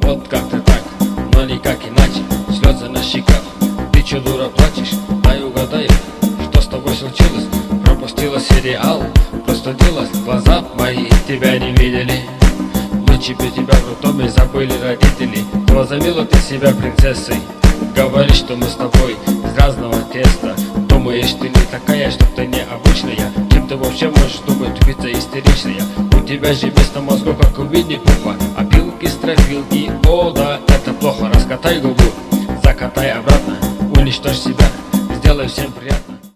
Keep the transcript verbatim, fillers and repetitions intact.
Вот как-то так, но никак иначе. Слезы на щеках, ты чё, дура, плачешь? Дай угадаю, что с тобой случилось? Пропустила сериал, простудилась, глаза мои тебя не видели. Лучше бы тебя в роддоме забыли родители. То возомнила ты себя принцессой. Говоришь, что мы с тобой из разного теста. Думаешь, ты не такая, что ты необычная. Кем ты вообще можешь думать, тупица истеричная? У тебя же вместо мозгов, как у Винни-Пуха, опилки, стропилки, о да, это плохо. Раскатай губу, закатай обратно, уничтожь себя, сделай всем приятно.